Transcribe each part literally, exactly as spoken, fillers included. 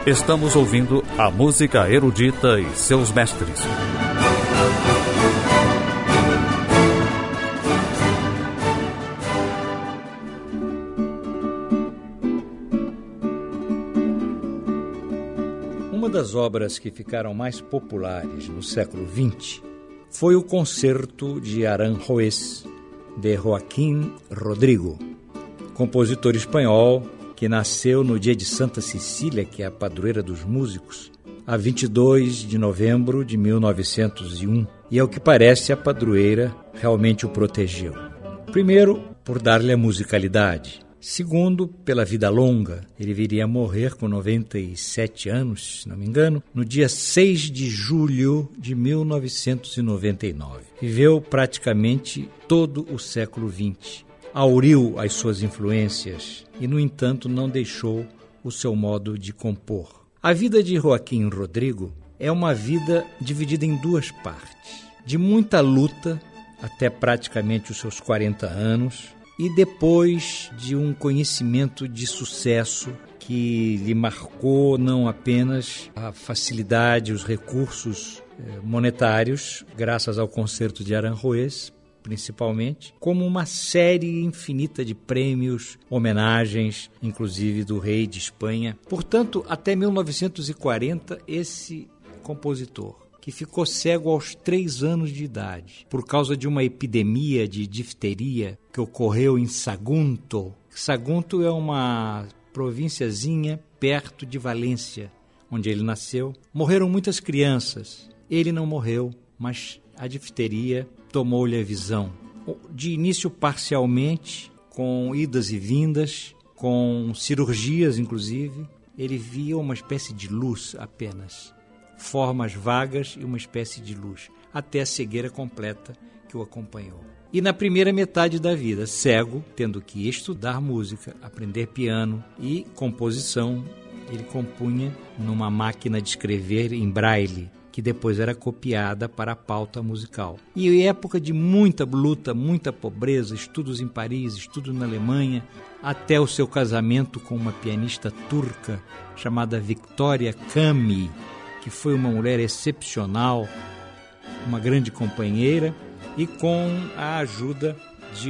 Estamos ouvindo a música erudita e seus mestres. Uma das obras que ficaram mais populares no século vinte foi o Concerto de Aranjuez, de Joaquim Rodrigo, compositor espanhol que nasceu no dia de Santa Cecília, que é a padroeira dos músicos, a vinte e dois de novembro de mil novecentos e um, e ao que parece a padroeira realmente o protegeu. Primeiro, por dar-lhe a musicalidade. Segundo, pela vida longa. Ele viria a morrer com noventa e sete anos, se não me engano, no dia seis de julho de mil novecentos e noventa e nove. Viveu praticamente todo o século vinte. Auriu as suas influências e, no entanto, não deixou o seu modo de compor. A vida de Joaquim Rodrigo é uma vida dividida em duas partes. De muita luta, até praticamente os seus quarenta anos, e depois de um conhecimento de sucesso que lhe marcou não apenas a facilidade, os recursos monetários, graças ao Concerto de Aranjuez, principalmente, como uma série infinita de prêmios, homenagens, inclusive do rei de Espanha. Portanto, até mil novecentos e quarenta, esse compositor, que ficou cego aos três anos de idade, por causa de uma epidemia de difteria que ocorreu em Sagunto. Sagunto é uma provínciazinha perto de Valência, onde ele nasceu. Morreram muitas crianças. Ele não morreu, mas a difteria tomou-lhe a visão. De início parcialmente, com idas e vindas, com cirurgias inclusive, ele via uma espécie de luz apenas. Formas vagas e uma espécie de luz, até a cegueira completa que o acompanhou. E na primeira metade da vida, cego, tendo que estudar música, aprender piano e composição, ele compunha numa máquina de escrever em braille, que depois era copiada para a pauta musical. E em época de muita luta, muita pobreza, estudos em Paris, estudos na Alemanha, até o seu casamento com uma pianista turca chamada Victoria Kami, que foi uma mulher excepcional, uma grande companheira, e com a ajuda de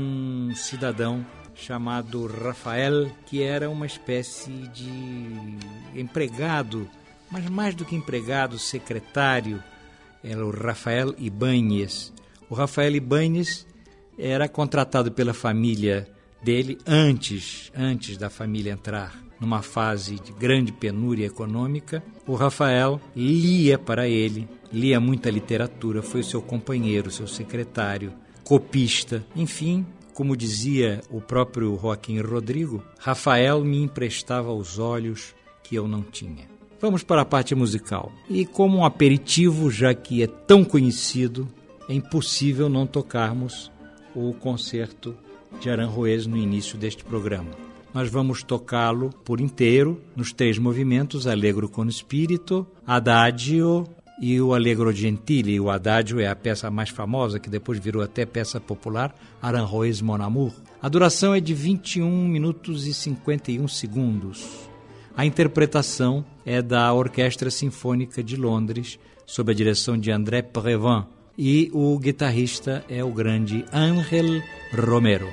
um cidadão chamado Rafael, que era uma espécie de empregado, mas mais do que empregado, secretário, era o Rafael Ibáñez. O Rafael Ibáñez era contratado pela família dele antes, antes da família entrar numa fase de grande penúria econômica. O Rafael lia para ele, lia muita literatura, foi o seu companheiro, seu secretário, copista. Enfim, como dizia o próprio Joaquim Rodrigo, Rafael me emprestava os olhos que eu não tinha. Vamos para a parte musical. E como um aperitivo, já que é tão conhecido, é impossível não tocarmos o Concerto de Aranjuez no início deste programa. Nós vamos tocá-lo por inteiro, nos três movimentos, Allegro con spirito, Adagio e o Allegro gentile. O Adagio é a peça mais famosa, que depois virou até peça popular, Aranjuez Mon Amour. A duração é de vinte e um minutos e cinquenta e um segundos. A interpretação é da Orquestra Sinfônica de Londres, sob a direção de André Previn, e o guitarrista é o grande Ángel Romero.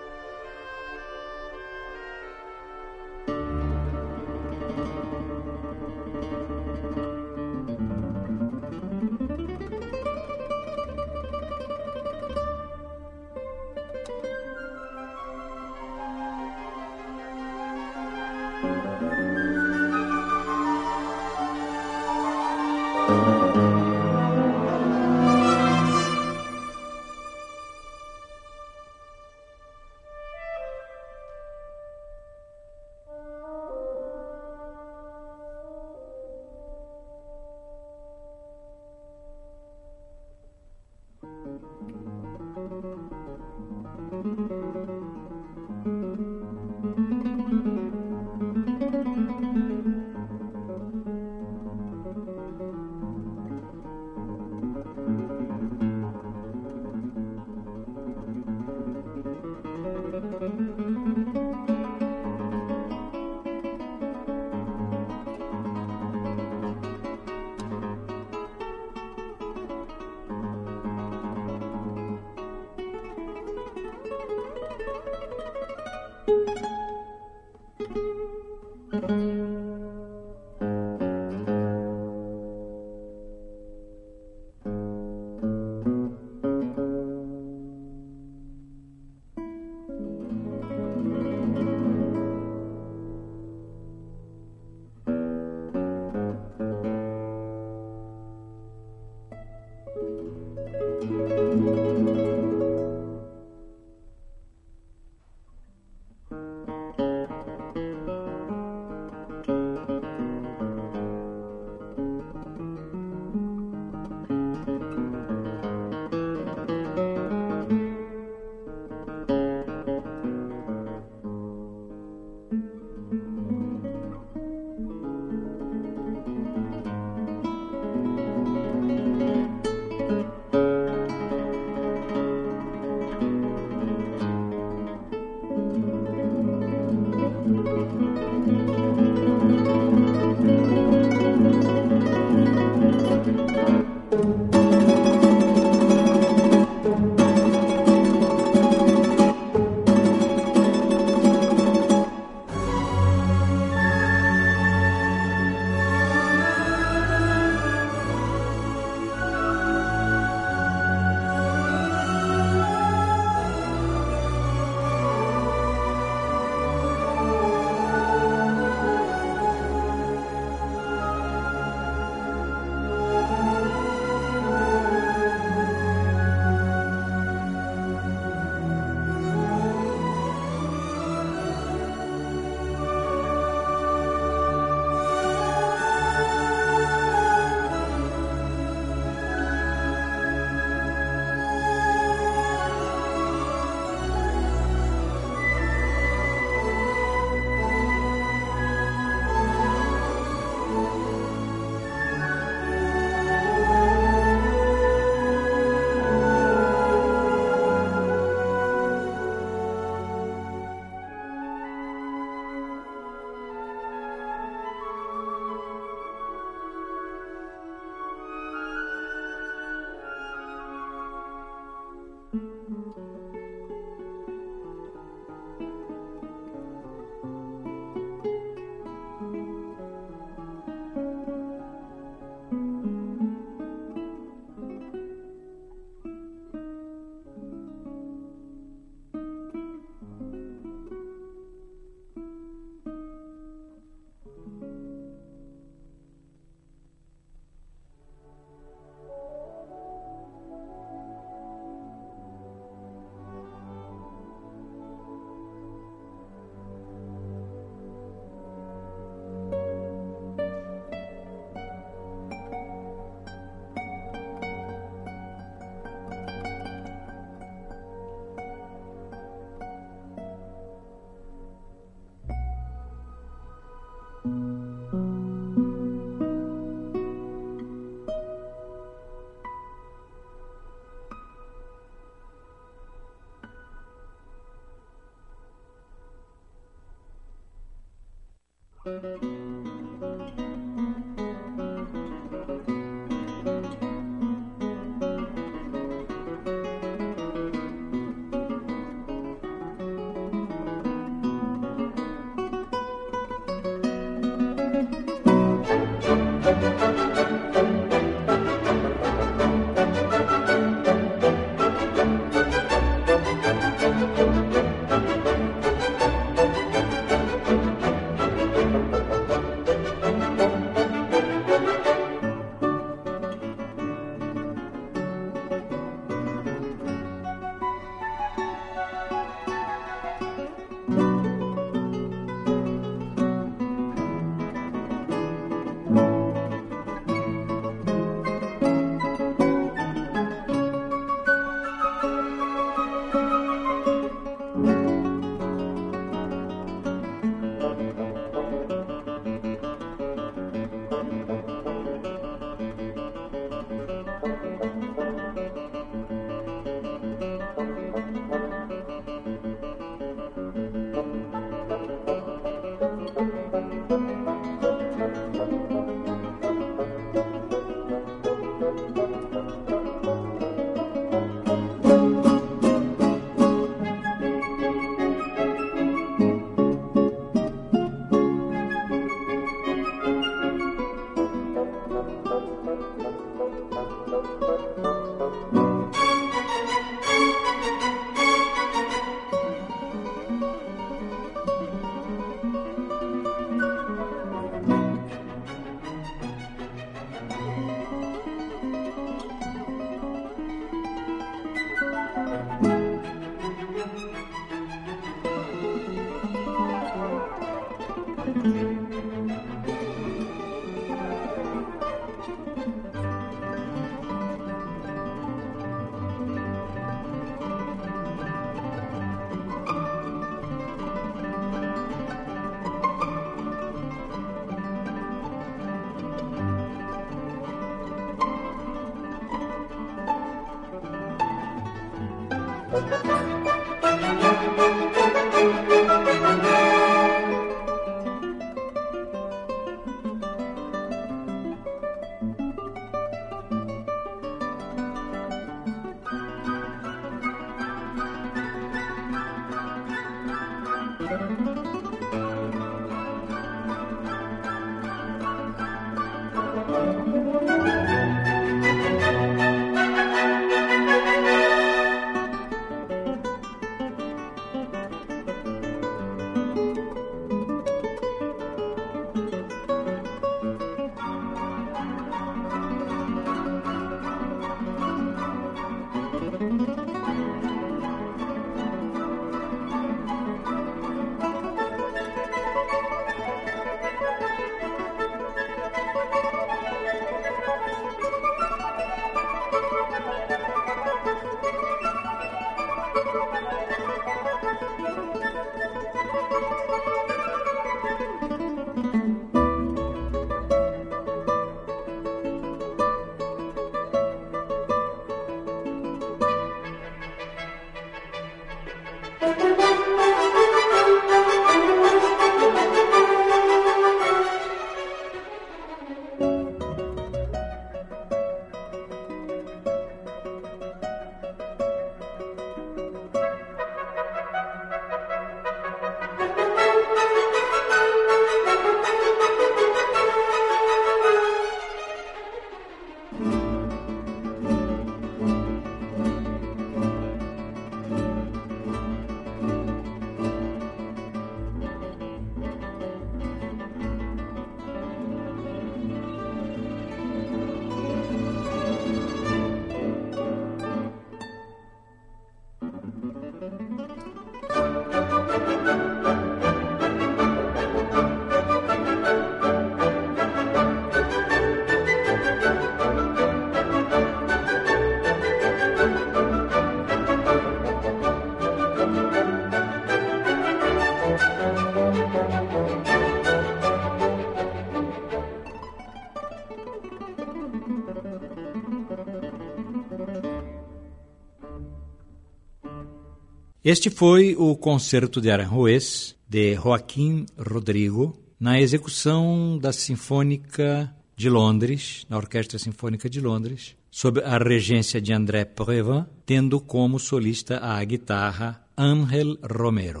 Este foi o Concerto de Aranjuez, de Joaquim Rodrigo, na execução da Sinfônica de Londres, na Orquestra Sinfônica de Londres, sob a regência de André Previn, tendo como solista à guitarra Ángel Romero.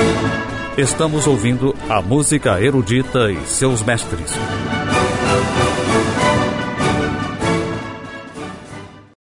Estamos ouvindo a música erudita e seus mestres.